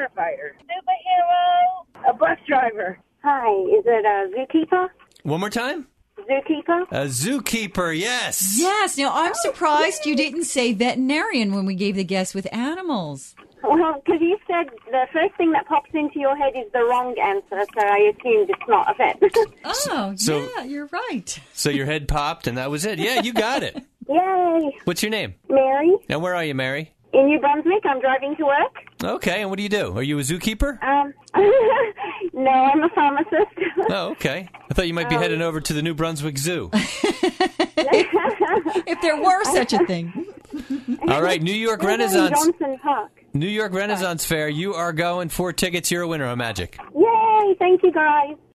firefighter. Superhero. A bus driver. Hi, is it a zookeeper? One more time? Zookeeper? A zookeeper, yes. Yes. Now, I'm surprised you didn't say veterinarian when we gave the guess with animals. Well, because you said the first thing that pops into your head is the wrong answer, so I assumed it's not a vet. Oh, So- yeah, you're right. So your head popped, and that was it. Yeah, you got it. Yay! What's your name? Mary? And where are you, Mary? In New Brunswick, I'm driving to work. Okay, and what do? Are you a zookeeper? No, I'm a pharmacist. Oh, okay. I thought you might be heading over to the New Brunswick Zoo. If there were such a thing. All right, New York We're going Renaissance. Johnson Park. New York Renaissance Fair. You are going 4 tickets. You're a winner on Magic. Yay! Thank you, guys.